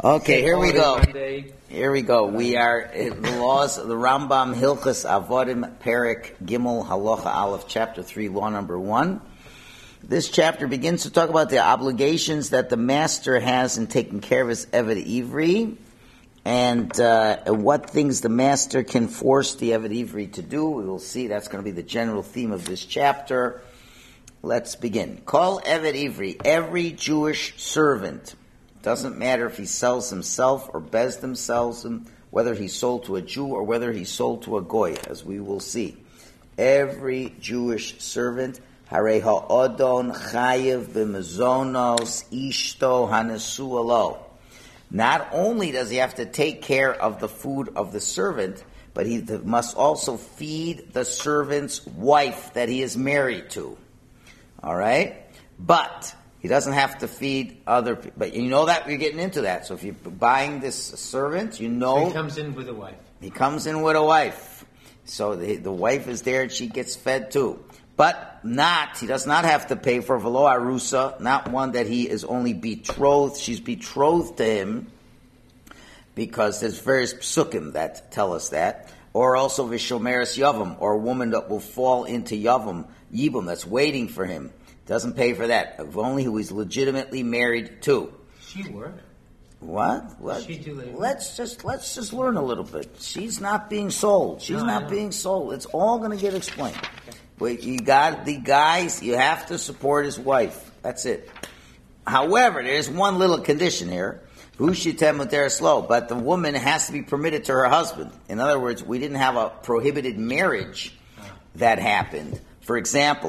Okay, here we go. Here we go. We are in the laws of the Rambam, Hilchos Avodim, Perek Gimel, Halacha Aleph, Chapter 3, Law number 1. This chapter begins to talk about the obligations that the master has in taking care of his Eved Ivri, and what things the master can force the Eved Ivri to do. We will see that's going to be the general theme of this chapter. Let's begin. Call Eved Ivri, every Jewish servant. Doesn't matter if he sells himself or Bezdin sells him, whether he's sold to a Jew or whether he's sold to a Goy, as we will see. Every Jewish servant, Harei ha'odon chayev b'mezonos ishto hanesu alo. Not only does he have to take care of the food of the servant, but he must also feed the servant's wife that he is married to. All right? But he doesn't have to feed other people. But you know that you're getting into that. So if you're buying this servant, you know... So he comes in with a wife. He comes in with a wife. So the wife is there and she gets fed too. But he does not have to pay for velo arusa, not one that he is only betrothed. She's betrothed to him, because there's various psukim that tell us that. Or also vishomeres yavam, or a woman that will fall into yibum, that's waiting for him. Doesn't pay for that. If only who he's legitimately married to. She work. What? She do labor. Let's just learn a little bit. She's not being sold. She's not being sold. It's all going to get explained. Wait, you got the guys. You have to support his wife. That's it. However, there's one little condition here. But the woman has to be permitted to her husband. In other words, we didn't have a prohibited marriage that happened. For example,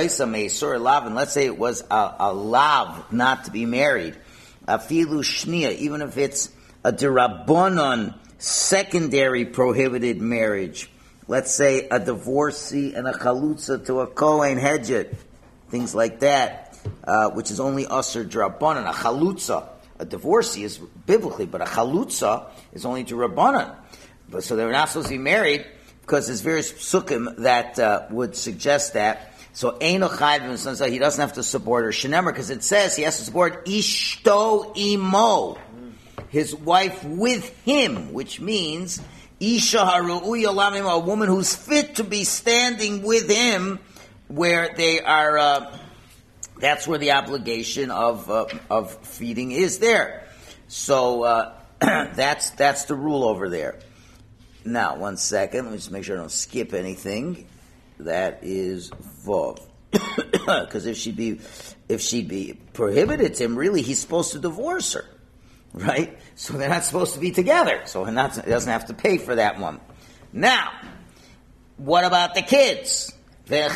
let's say it was a lav not to be married, afilu shnia, even if it's a derabonon secondary prohibited marriage. Let's say a divorcee and a chalutza to a kohen hedget, things like that, which is only usher derabonon. A chalutza, a divorcee is biblically, but a chalutza is only derabonon. But so they're not supposed to be married, because there's various psukim that would suggest that. So Eino Chayv, he doesn't have to support her. Shenemer, because it says he has to support Ishto Imo, his wife with him, which means Isha Haru'uya Lamim, a woman who's fit to be standing with him, where they are. That's where the obligation of feeding is there. So that's the rule over there. Now, 1 second. Let me just make sure I don't skip anything. That is Vov. Because if she'd be prohibited to him, really, he's supposed to divorce her, right? So they're not supposed to be together. So he doesn't have to pay for that one. Now, what about the kids? If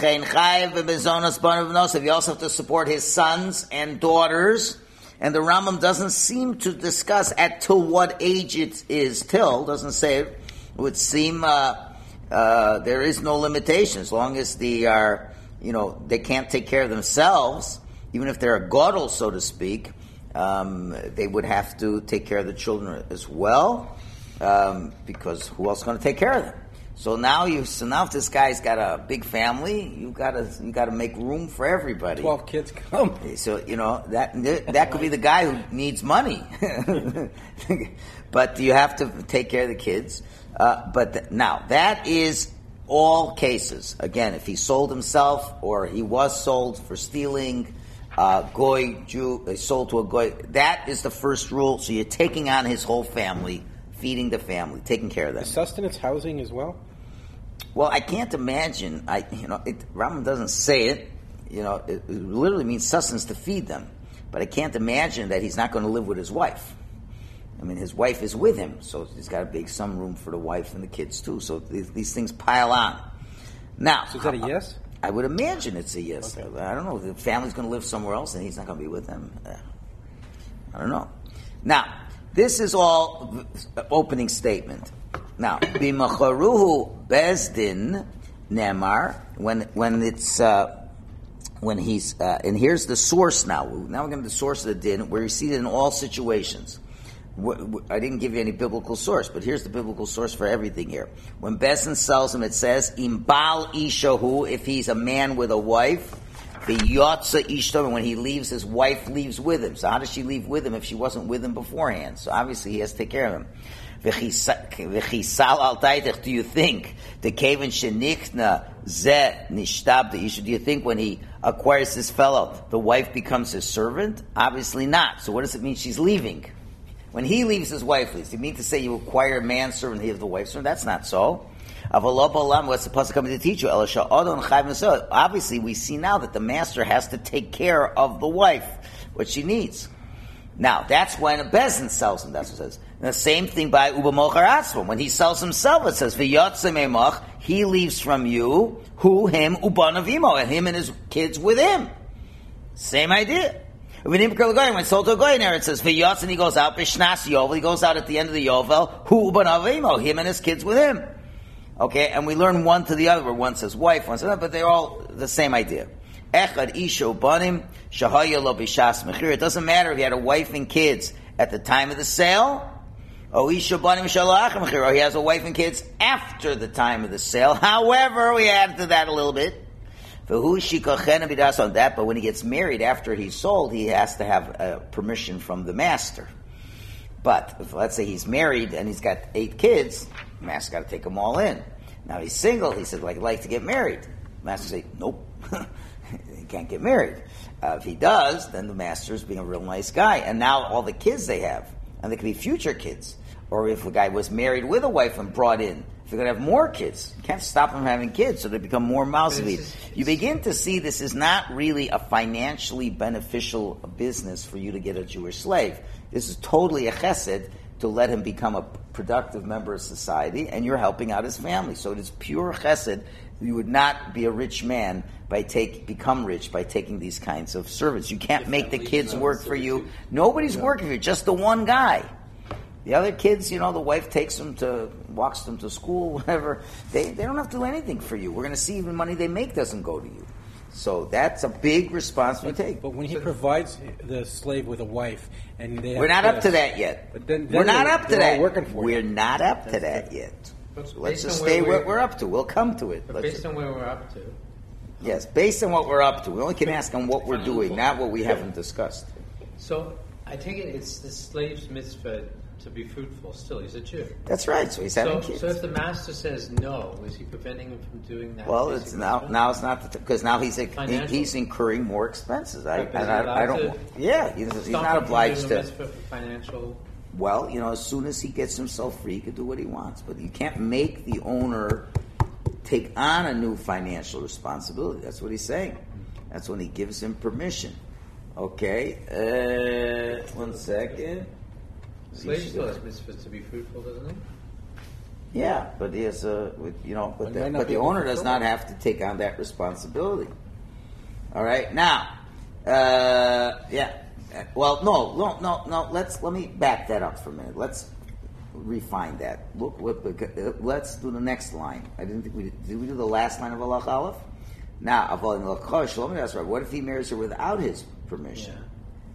you also have to support his sons and daughters. And the Rambam doesn't seem to discuss till what age it is till. Doesn't say it. It would seem there is no limitation as long as they are, they can't take care of themselves. Even if they're a gadol, so to speak, they would have to take care of the children as well, because who else is going to take care of them? So now if this guy's got a big family, you got to make room for everybody. 12 kids come. So that could be the guy who needs money, but you have to take care of the kids. Now that is all cases. Again, if he sold himself or he was sold for stealing, goy Jew, they sold to a goy. That is the first rule. So you're taking on his whole family. Feeding the family, taking care of them. Sustenance, housing as well? Well, I can't imagine. Rambam doesn't say it. It literally means sustenance to feed them. But I can't imagine that he's not going to live with his wife. I mean, his wife is with him, so he's got to make some room for the wife and the kids too. So these things pile on. Now, so is that a yes? I would imagine it's a yes. Okay. I don't know. The family's going to live somewhere else, and he's not going to be with them. I don't know. Now, this is all opening statement. Now, b'macharuhu bezdin nemar, when he's and here's the source now. Now we're going to the source of the din, where you see it in all situations. I didn't give you any biblical source, but here's the biblical source for everything here. When bezdin sells him, it says imbal ishahu, if he's a man with a wife, V'yotza ishto, when he leaves, his wife leaves with him. So how does she leave with him if she wasn't with him beforehand? So obviously he has to take care of him. V'chisal al taitech, do you think the kaven shenichna zeh nishtab the isha? Do you think when he acquires this fellow, the wife becomes his servant? Obviously not. So what does it mean she's leaving? When he leaves, his wife leaves. Do you mean to say you acquire a manservant, he has the wife servant? That's not so. What's the pasuk coming to teach you? Obviously, we see now that the master has to take care of the wife, what she needs. Now, that's when a bezin sells him. That's what it says. And the same thing by Uba Mochar Atzmo. When he sells himself, it says, he leaves from you, who, him, Uban Avimo, and him and his kids with him. Same idea. When sold to a goy, it says, and he goes out, Bishnas Yovel, he goes out at the end of the Yovel, who, Uban Avimo, him and his kids with him. Okay, and we learn one to the other, where one says wife, one says that, but they're all the same idea. Echad isha banim shahaya lo bishas mechir. It doesn't matter if he had a wife and kids at the time of the sale, or isha banim shalach mechir, or he has a wife and kids after the time of the sale. However, we add to that a little bit. V'hu shikochena bidas on that, but when he gets married after he's sold, he has to have permission from the master. But if, let's say he's married and he's got 8 kids, the master's got to take them all in. Now he's single. He said, "I'd like to get married." The master say, "Nope, he can't get married." If he does, then the master's being a real nice guy. And now all the kids they have, and they could be future kids. Or if a guy was married with a wife and brought in, if you're going to have more kids, you can't stop them from having kids, so they become more mousebeat. You begin to see this is not really a financially beneficial business for you to get a Jewish slave. This is totally a chesed to let him become a productive member of society, and you're helping out his family. So it is pure chesed. You would not be a rich man become rich by taking these kinds of servants. You can't make the kids work for you. Nobody's working for you, just the one guy. The other kids, the wife walks them to school, whatever. They don't have to do anything for you. We're going to see even money they make doesn't go to you. So that's a big responsibility to take. But when he provides the slave with a wife, and we're not up to that yet. But then we're not up to that. Working for we're not up to that yet. So let's just stay where we're up to. We'll come to it. Based on where we're up to. Yes, based on what we're up to. We only can ask on what we're doing, not what we haven't discussed. So I take it it's the slave's mitzvah to be fruitful still. He's a Jew. That's right. So he's having kids. So if the master says no, is he preventing him from doing that? Well, it's now it's not because now he's incurring more expenses. I don't. Yeah, he's not obliged to. Financial. Well, as soon as he gets himself free, he can do what he wants. But you can't make the owner take on a new financial responsibility. That's what he's saying. That's when he gives him permission. Okay. 1 second. Slave still has mitzvah to be fruitful, doesn't he? Yeah, but he has but the owner does not have to take on that responsibility. All right, now, yeah. Well, no. Let me back that up for a minute. Let's refine that. Let's do the next line. Did we do the last line of Alach Aleph? Now, what if he marries her without his permission? Yeah.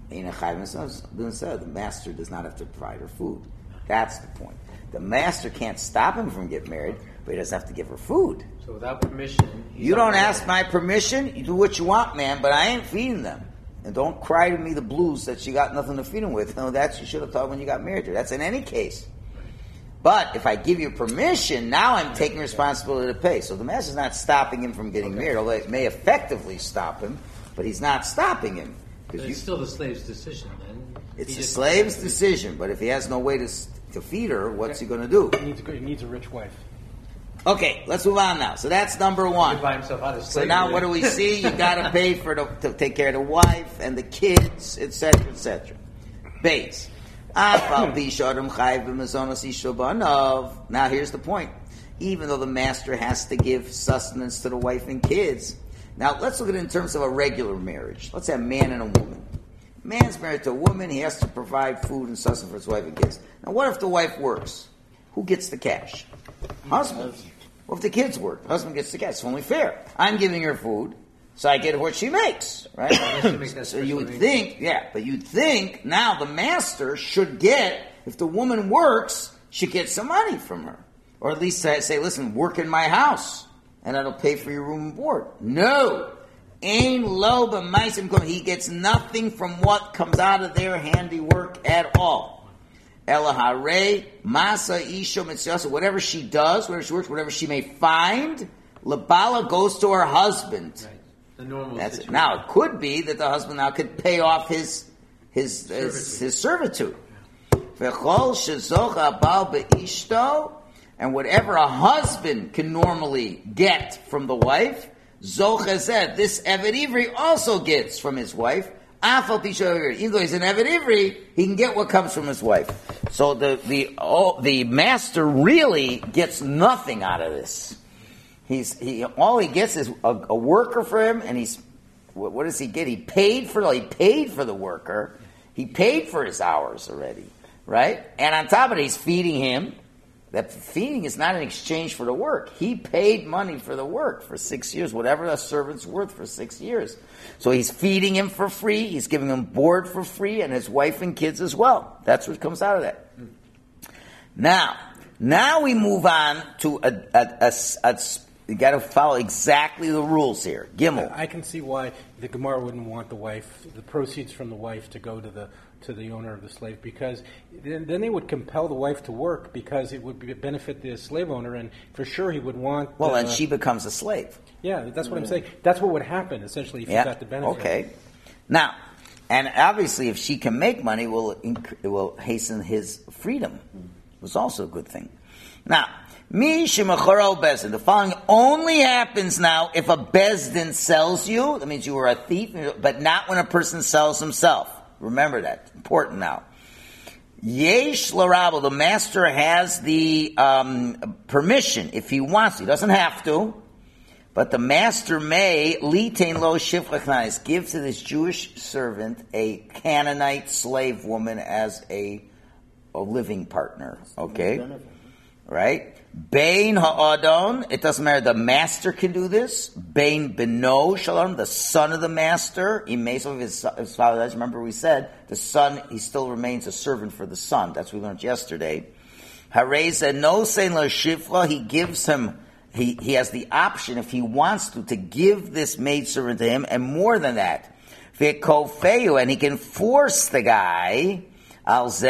The master does not have to provide her food. That's the point. The master can't stop him from getting married, but he doesn't have to give her food. So without permission... You don't ask my permission, you do what you want, man, but I ain't feeding them. And don't cry to me the blues that you got nothing to feed them with. No, that you should have thought when you got married to her. That's in any case. But if I give you permission, now I'm taking responsibility to pay. So the master's not stopping him from getting married, although it may effectively stop him, but he's not stopping him. It's still the slave's decision, then. It's the slave's decision, but if he has no way to feed her, what's he going to do? He needs a rich wife. Okay, let's move on now. So that's number one. He buy himself out of slavery. So now what do we see? You got to pay to take care of the wife and the kids, etc., etc. Base. Now here's the point. Even though the master has to give sustenance to the wife and kids. Now, let's look at it in terms of a regular marriage. Let's say a man and a woman. A man's married to a woman. He has to provide food and sustenance for his wife and kids. Now, what if the wife works? Who gets the cash? Husband. What if the kids work? The husband gets the cash. It's only fair. I'm giving her food, so I get what she makes, right? So you would think, but you'd think now the master should get, if the woman works, should get some money from her. Or at least say, listen, work in my house. And that'll pay for your room and board. No. Ain lo b'maisim kol. He gets nothing from what comes out of their handiwork at all. Elahare masa isho mitzvasa. Whatever she does, whatever she works, whatever she may find, labala goes to her husband. Right. The normal That's situation. it. Now it could be that the husband now could pay off his servitude. V'chol shezocha bal beishto, and whatever a husband can normally get from the wife, zocha said this Eved Ivri also gets from his wife. Afal pisho, even though he's an Eved Ivri, he can get what comes from his wife. So the master really gets nothing out of this. All he gets is a worker for him, and what does he get? He paid for the worker. He paid for his hours already, right? And on top of it, he's feeding him. That feeding is not in exchange for the work. He paid money for the work for 6 years, whatever a servant's worth for 6 years. So he's feeding him for free. He's giving him board for free, and his wife and kids as well. That's what comes out of that. Now we move on to you got to follow exactly the rules here. Gimel. I can see why the Gemara wouldn't want the proceeds from the wife to go to the owner of the slave, because then they would compel the wife to work because it would benefit the slave owner, and for sure he would want. Well, and she becomes a slave. Yeah, that's what I'm saying. That's what would happen essentially if you got the benefit. Okay. Now, and obviously, if she can make money, it will hasten his freedom. It was also a good thing. Now, Mi shemacharo bezdin. The following only happens now if a bezdin sells you. That means you were a thief, but not when a person sells himself. Remember that. Important now. Yesh l'rabel. The master has the permission if he wants to. He doesn't have to, but the master may litain lo shifra knanis, give to this Jewish servant a Canaanite slave woman as a living partner. Okay, right? Bain ha'adon, it doesn't matter, the master can do this. Bain beno shalom, the son of the master, imesov, his father does. Remember we said, the son, he still remains a servant for the son. That's what we learned yesterday. Hareza no sein lo shifra, he gives him, he has the option, if he wants to give this maidservant to him, and more than that, v'kofeu, and he can force the guy, so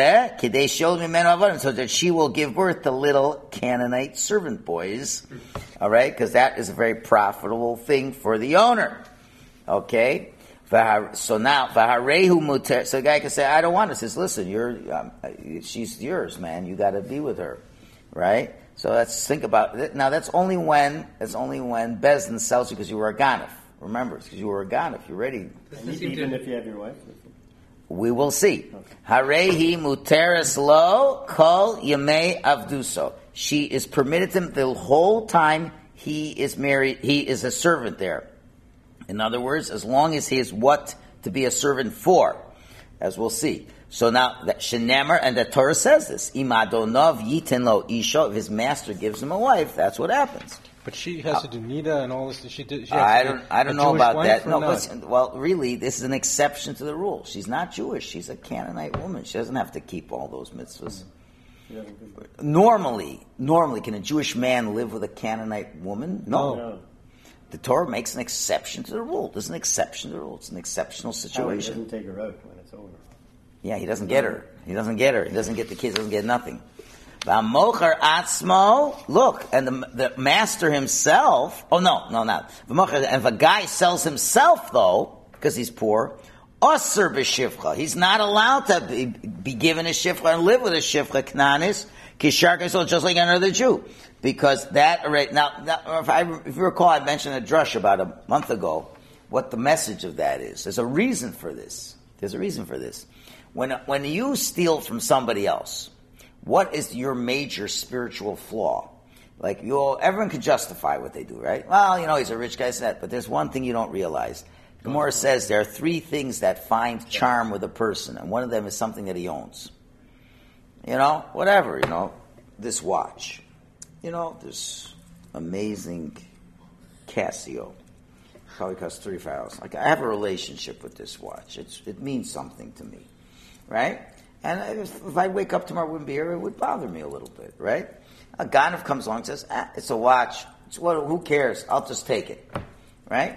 that she will give birth to little Canaanite servant boys. All right? Because that is a very profitable thing for the owner. Okay? So now, so the guy can say, I don't want this. He says, listen, she's yours, man. You got to be with her. Right? So let's think about it. Now, that's only when Bezdin sells you because you were a ganef. Remember, it's because you were a ganef. You're ready. Even if you have your wife? We will see. Harehi muteris lo kol yemei avduso. She is permitted him the whole time he is married. He is a servant there. In other words, as long as he is what to be a servant for, as we'll see. So now that Shenemer, and the Torah says this: Imadonov yitin lo isho. If his master gives him a wife, that's what happens. But she has to do nida and all this. I don't know about that. No, listen, well, really, this is an exception to the rule. She's not Jewish. She's a Canaanite woman. She doesn't have to keep all those mitzvahs. Normally, can a Jewish man live with a Canaanite woman? No. The Torah makes an exception to the rule. There's an exception to the rule. It's an exceptional situation. He doesn't take her out when it's over. Yeah, he doesn't get her. He doesn't get the kids. He doesn't get nothing. V'amocher atzmo, look, and the master himself, not. And if a guy sells himself, though, because he's poor, osir b'shivcha, he's not allowed to be given a shivcha and live with a shivcha knanis, kisharka, just like another Jew. Because that already, now if you recall, I mentioned a drush about a month ago, what the message of that is. There's a reason for this. When you steal from somebody else, what is your major spiritual flaw? Like, everyone can justify what they do, right? Well, he's a rich guy, but there's one thing you don't realize. Gemara says there are 3 things that find charm with a person, and one of them is something that he owns. This watch. This amazing Casio. Probably costs $35. Like, I have a relationship with this watch. It means something to me, right? And if I wake up tomorrow, it wouldn't be here, it would bother me a little bit, right? A ganef comes along and says, it's a watch. Who cares? I'll just take it, right?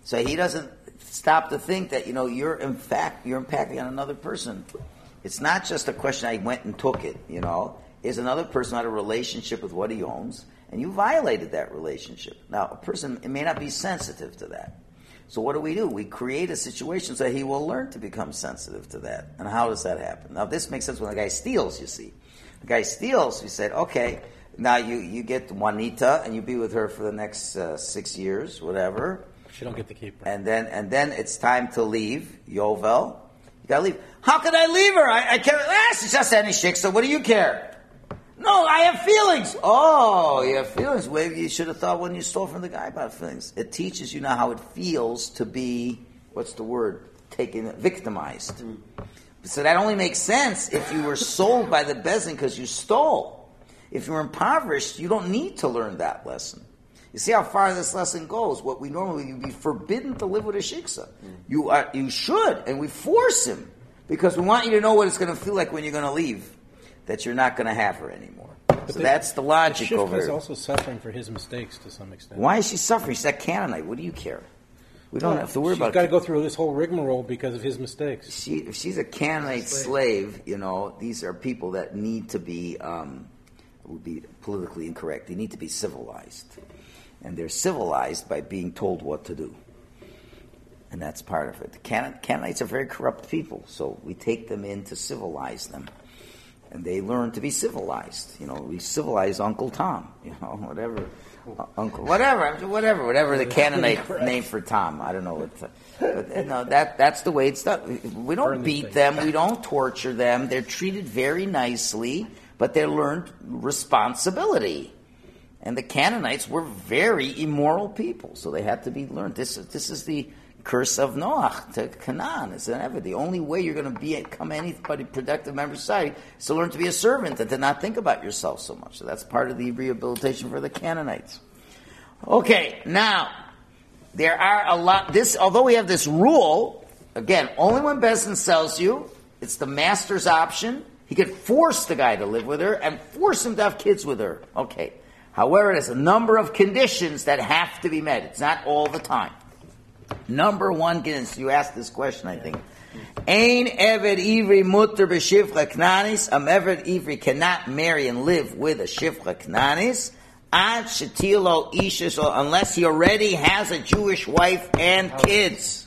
So he doesn't stop to think that, you're impacting on another person. It's not just a question I went and took it, Is another person had a relationship with what he owns, and you violated that relationship. Now, a person may not be sensitive to that. So what do? We create a situation so he will learn to become sensitive to that. And how does that happen? Now, this makes sense when the guy steals, you see. The guy steals, he said, okay, now you get Juanita, and you be with her for the next 6 years, whatever. She don't get to keep her. And then it's time to leave, Yovel. You gotta leave. How can I leave her? I can't. She's just any chick, so what do you care? No, I have feelings. Oh, you have feelings. Well, you should have thought when you stole from the guy about feelings. It teaches you now how it feels to be, what's the word? Victimized. So that only makes sense if you were sold by the bezin because you stole. If you're impoverished, you don't need to learn that lesson. You see how far this lesson goes. What we normally would be forbidden to live with a shiksa. You should, and we force him because we want you to know what it's going to feel like when you're going to leave. That you're not going to have her anymore. So that's the logic the over here. Shifra is also suffering for his mistakes to some extent. Why is she suffering? She's a Canaanite. What do you care? We don't have to worry about it. She's got to go through this whole rigmarole because of his mistakes. If she's a Canaanite slave, these are people that need to be, would be politically incorrect. They need to be civilized. And they're civilized by being told what to do. And that's part of it. The Canaanites are very corrupt people, so we take them in to civilize them. And they learn to be civilized. We civilize Uncle Tom, whatever. Whatever the Canaanite name for Tom. I don't know what. That's the way it's done. We don't beat them. We don't torture them. They're treated very nicely, but they learned responsibility. And the Canaanites were very immoral people, so they had to be learned. This is the curse of Noach to Canaan. It's never the only way you're going to become anybody productive member of society is to learn to be a servant and to not think about yourself so much. So that's part of the rehabilitation for the Canaanites. Okay, now there are a lot. Although we have this rule, again, only when Bezdin sells you, it's the master's option. He could force the guy to live with her and force him to have kids with her. Okay. However, there's a number of conditions that have to be met. It's not all the time. Number one, you asked this question, I think. Ein Eved Ivri mutter b'shivcha knanis. Eved Ivri cannot marry and live with a shivcha knanis. Ad shetilo isha, unless he already has a Jewish wife and kids.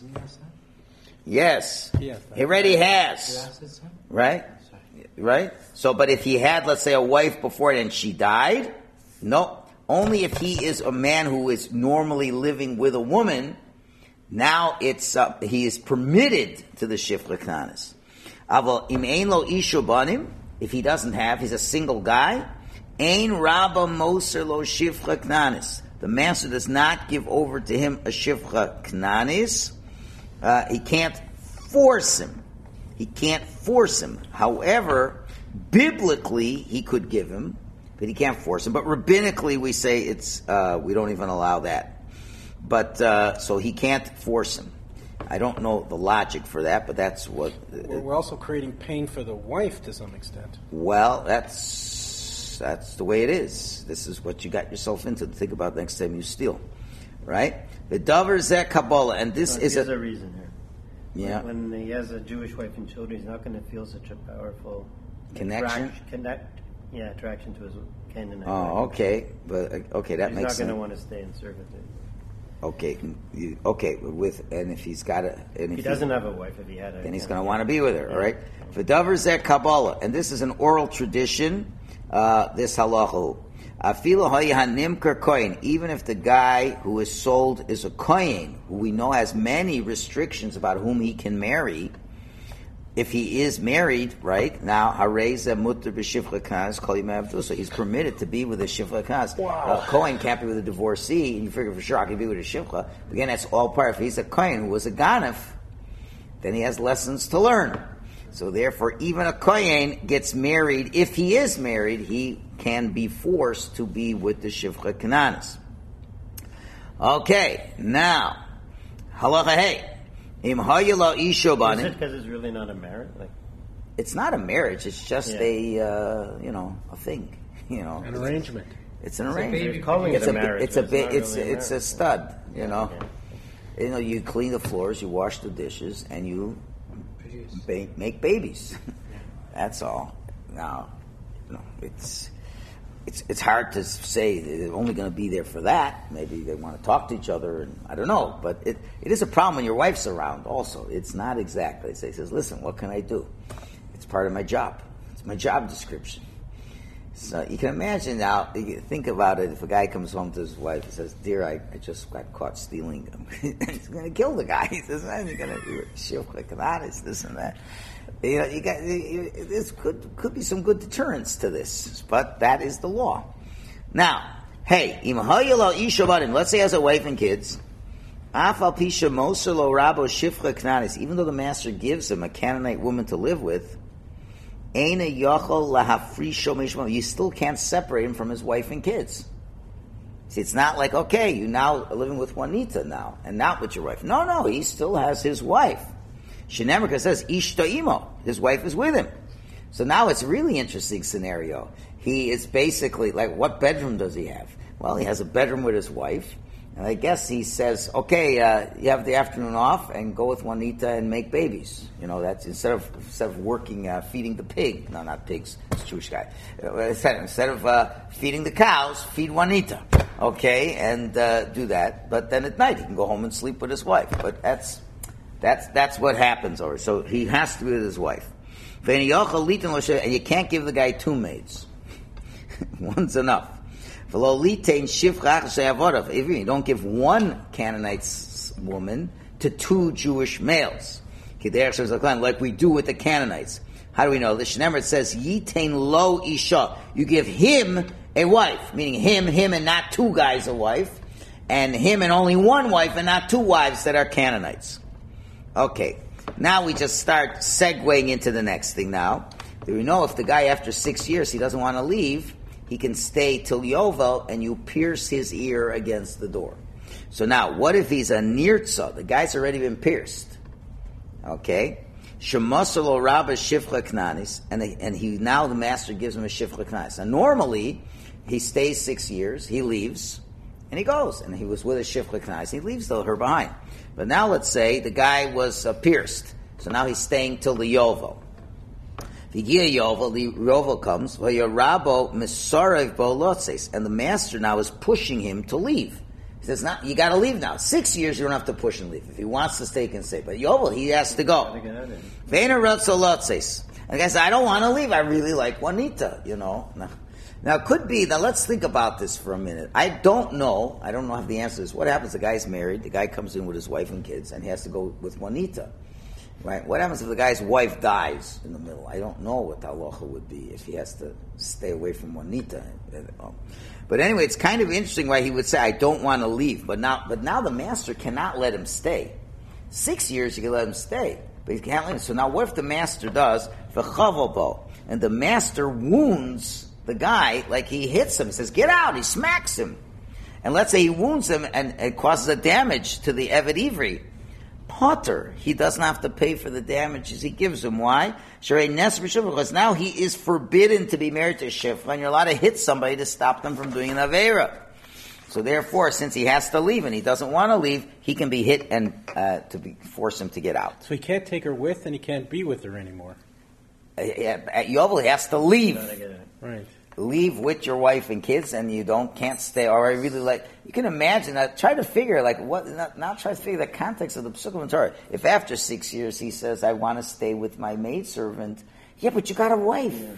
Yes, he already has. Right? So, but if he had, let's say, a wife before it and she died, no. Only if he is a man who is normally living with a woman. Now he is permitted to the shifra knanis. Aval im ein lo ishu banim, if he doesn't have, he's a single guy. Ein rabba moser lo shifra knanis. The master does not give over to him a shifra knanis. He can't force him. However, biblically he could give him, but he can't force him. But rabbinically we say we don't even allow that. But, so he can't force him. I don't know the logic for that, but that's what... We're also creating pain for the wife to some extent. Well, that's the way it is. This is what you got yourself into to think about next time you steal. Right? The Dover Zeh Kabbalah, and this is a reason here. Yeah. When he has a Jewish wife and children, he's not going to feel such a powerful... Connection? Attraction to his Canaanite. Oh, okay. But, okay, that he's makes sense. He's not going to want to stay in servitude. Okay, and if he's got he doesn't have a wife. If he had a, then he's going to want to be with her. All right. V'davar zeh Kabbalah, and this is an oral tradition. This halacha, afilu hayanimker kohen, even if the guy who is sold is a kohen, who we know has many restrictions about whom he can marry. If he is married, right now, hareza mutter b'shifcha knas kol yimei avdu, so he's permitted to be with a shifcha knas. Wow. A kohen can't be with a divorcee, and you figure for sure I can be with a shifcha. Again, that's all part. If he's a kohen who was a ganef, then he has lessons to learn. So therefore, even a kohen gets married. If he is married, he can be forced to be with the shifcha knas. Okay, now halacha hey. Is it because it's really not a marriage? It's not a marriage. It's just a thing. An arrangement. It's an arrangement. Calling it a marriage. It's a stud. Yeah. You clean the floors, you wash the dishes, and you make babies. That's all. Now, it's hard to say they're only going to be there for that. Maybe they want to talk to each other, and I don't know. But it is a problem when your wife's around also. It's not exactly. He says, listen, what can I do? It's part of my job. It's my job description. So you can imagine now, you think about it, if a guy comes home to his wife and says, dear, I just got caught stealing. He's going to kill the guy. He says, you're going to shift quick and honest, this and that. This could be some good deterrence to this, but that is the law. Now, hey, let's say he has a wife and kids. Even though the master gives him a Canaanite woman to live with, you still can't separate him from his wife and kids. See, it's not like, okay, you now are living with Juanita now, and not with your wife. No, he still has his wife. Shenemrika says, Ishto imo, his wife is with him. So now it's a really interesting scenario. He is basically, like, what bedroom does he have? Well, he has a bedroom with his wife, and I guess he says, okay, you have the afternoon off, and go with Juanita and make babies. That's instead of working, feeding the pig. No, not pigs. It's a Jewish guy. Instead of feeding the cows, feed Juanita. Okay, and do that. But then at night he can go home and sleep with his wife. But that's what happens over. So he has to be with his wife. And you can't give the guy two maids. One's enough. You don't give one Canaanite woman to two Jewish males, like we do with the Canaanites. How do we know? The Shnemer says, Yitain lo isha. You give him a wife, meaning him and not two guys a wife, and him and only one wife and not two wives that are Canaanites. Okay, now we just start segueing into the next thing now. We know if the guy after 6 years, he doesn't want to leave, he can stay till Yovel, and you pierce his ear against the door. So now, what if he's a nirtza? The guy's already been pierced. Okay? Shemasalo rabba shifcha knanis, and he now the master gives him a shifcha knanis. Now normally, he stays 6 years, he leaves, and he goes, and he was with a shifcha knanis, he leaves her behind. But now let's say the guy was pierced, so now he's staying till the Yovel. The Yovel comes, and the master now is pushing him to leave. He says, "No, you got to leave now. 6 years, you don't have to push and leave. If he wants to stay, he can stay. But Yovel, he has to go." And the guy says, "I don't want to leave. I really like Juanita." Now it could be. Now let's think about this for a minute. I don't know. I don't know if the answer is what happens. The guy's married. The guy comes in with his wife and kids, and he has to go with Juanita. Right? What happens if the guy's wife dies in the middle? I don't know what the halacha would be if he has to stay away from Juanita. But anyway, it's kind of interesting why he would say, "I don't want to leave." But now the master cannot let him stay. 6 years you can let him stay, but he can't let him. So now what if the master does v'chavobo, and the master wounds the guy, like he hits him, he says, "Get out!" He smacks him, and let's say he wounds him and it causes a damage to the Eved Ivri. Potter, he doesn't have to pay for the damages he gives him. Why? Because now he is forbidden to be married to a shifra, and you're allowed to hit somebody to stop them from doing an avera. So therefore, since he has to leave and he doesn't want to leave, he can be hit and force him to get out. So he can't take her with, and he can't be with her anymore. At Yovel, he has to leave. Right. Leave with your wife and kids, and you can't stay. Or I really like. You can imagine that. Try to figure now try to figure the context of the Pesukim in Torah. If after 6 years he says, "I want to stay with my maidservant," yeah, but you got a wife. Yeah.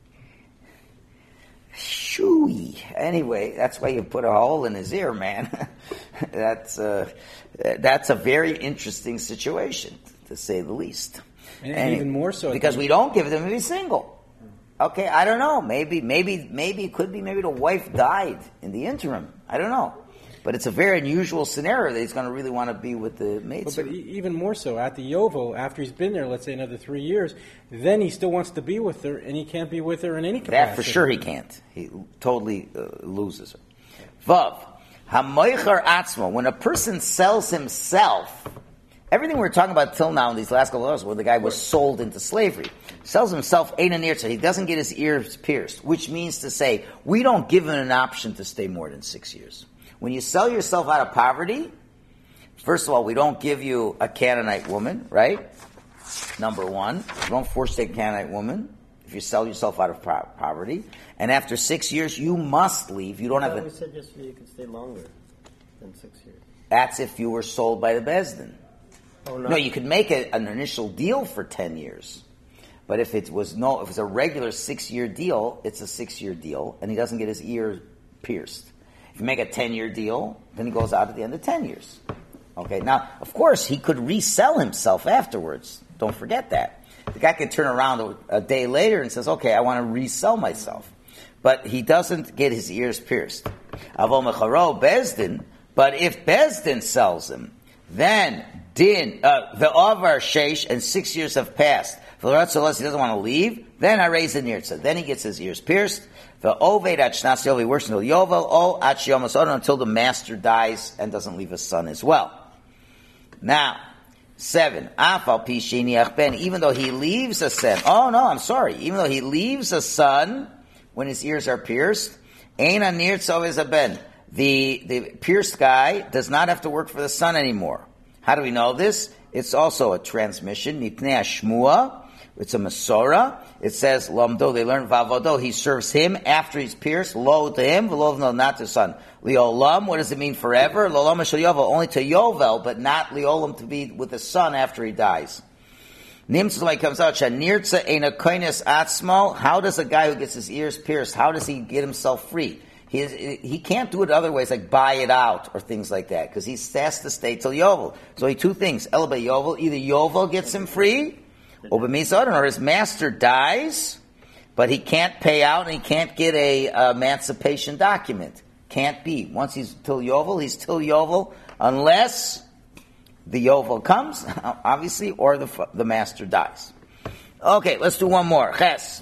Shooey. Anyway, that's why you put a hole in his ear, man. That's a very interesting situation, to say the least. And even more so because we don't give them to be single. Okay, I don't know. Maybe it could be the wife died in the interim. I don't know. But it's a very unusual scenario that he's going to really want to be with the maidservant. But even more so, at the Yovel, after he's been there, let's say another 3 years, then he still wants to be with her, and he can't be with her in any capacity. That for sure he can't. He totally loses her. Vav, hamoicher atzmo, when a person sells himself, everything we're talking about till now in these last couple of hours, where the guy was sold into slavery, sells himself ein an so he doesn't get his ears pierced, which means to say, we don't give him an option to stay more than 6 years. When you sell yourself out of poverty, First of all, we don't give you a Canaanite woman, right? Number one, you don't force take a Canaanite woman if you sell yourself out of poverty. And after 6 years, you must leave. You don't have We said yesterday you could stay longer than 6 years. That's if you were sold by the Beis Din. Oh, No, you could make an initial deal for 10 years. But if it's a regular 6-year deal, it's a 6-year deal, and he doesn't get his ear pierced. If you make a 10-year deal, then he goes out at the end of 10 years. Okay, now, of course, he could resell himself afterwards. Don't forget that. The guy could turn around a day later and says, okay, I want to resell myself. But he doesn't get his ears pierced. Avol mecharo Beis Din, but if Beis Din sells him, then the over sheish, and 6 years have passed. He doesn't want to leave. Then I raise the nirtza. Then he gets his ears pierced. The oved at shnas yovel, he works until yovel, o at shiyamos odom, until the master dies and doesn't leave a son as well. Now, 7. Afal pi sheniach ben, even though he leaves a son. Oh no, I'm sorry. Even though he leaves a son when his ears are pierced, ein a nirtza is a ben. The pierced guy does not have to work for the son anymore. How do we know this? It's also a transmission. Mipnei shmua. It's a Masorah. It says, Lamdo, they learn Vavodo, he serves him after he's pierced, Lo to him, V'lo no, not to son. Liolam, what does it mean forever? Lolam shel Yovel, only to Yovel, but not Liolam to be with the son after he dies. Nimtzalai comes out, Shanirtza ein a koines atzmo, how does a guy who gets his ears pierced, how does he get himself free? He can't do it other ways, like buy it out or things like that, because he has to stay till Yovel. So he two things, El Yovel, either Yovel gets him free, or his master dies, but he can't pay out and he can't get a emancipation document. Can't be. Once he's till Yovel, unless the Yovel comes, obviously, or the master dies. Okay, let's do one more. Ches.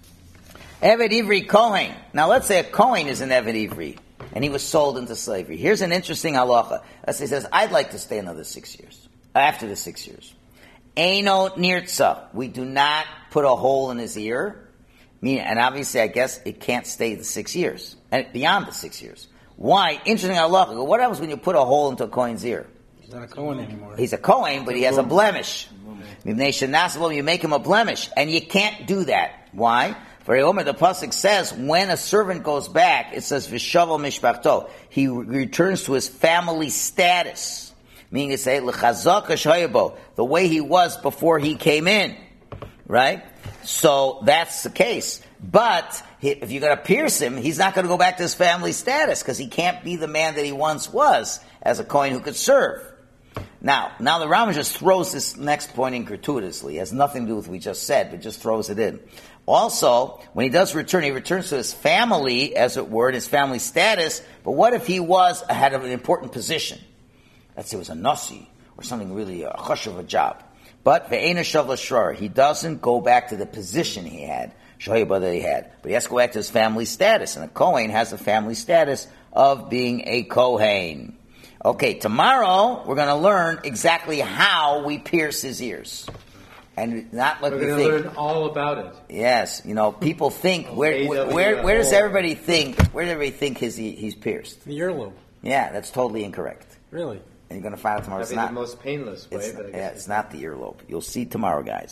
Eved Ivri Kohen. Now let's say a Kohen is an Eved Ivri, and he was sold into slavery. Here's an interesting halacha. Let's say he says, I'd like to stay another 6 years. After the 6 years. Eino nirtza. We do not put a hole in his ear. And obviously, I guess it can't stay the 6 years. And beyond the 6 years. Why? Interesting halacha. What happens when you put a hole into a Kohen's ear? He's not a Kohen anymore. He's a Kohen, but he has a blemish. You make him a blemish. And you can't do that. Why? For Omer, the pasuk says, when a servant goes back, it says, V'shavel mishpachto. He returns to his family status. Meaning to say, l'chazak ha'shayabo, the way he was before he came in. Right? So that's the case. But if you're going to pierce him, he's not going to go back to his family status, because he can't be the man that he once was as a Kohen who could serve. Now the Rambam just throws this next point in gratuitously. It has nothing to do with what we just said, but just throws it in. Also, when he does return, he returns to his family, as it were, his family status. But what if he had an important position? Let's say it was a nasi, or something really a hush of a job. But ve'ena shav l'shrar, he doesn't go back to the position he had, shoyba that he had, but he has to go back to his family status. And a Kohen has a family status of being a Kohen. Okay, tomorrow we're going to learn exactly how we pierce his ears. And not what we think. We're going to learn all about it. Yes, people think, where does everybody think he's pierced? The earlobe. Yeah, that's totally incorrect. Really? And you're going to find out tomorrow. That'd be the most painless way. It's not the earlobe. You'll see tomorrow, guys.